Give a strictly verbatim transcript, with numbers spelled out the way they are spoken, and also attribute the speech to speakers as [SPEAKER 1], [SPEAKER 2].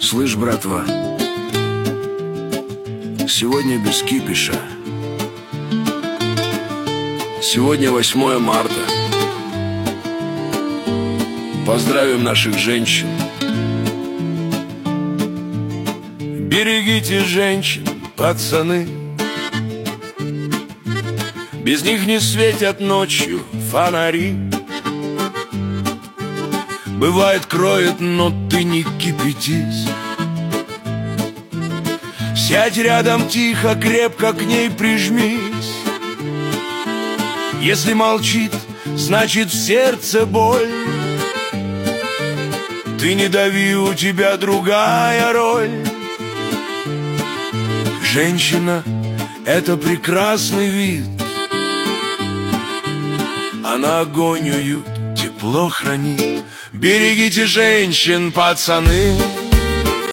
[SPEAKER 1] Слышь, братва, сегодня без кипиша. Сегодня восьмое марта. Поздравим наших женщин. Берегите женщин, пацаны. Без них не светят ночью фонари. Бывает кроет, но ты не кипятись. Сядь рядом тихо, крепко к ней прижмись. Если молчит, значит в сердце боль. Ты не дави, у тебя другая роль. Женщина — это прекрасный вид. Она огонь, уют, тепло хранит. Берегите женщин, пацаны.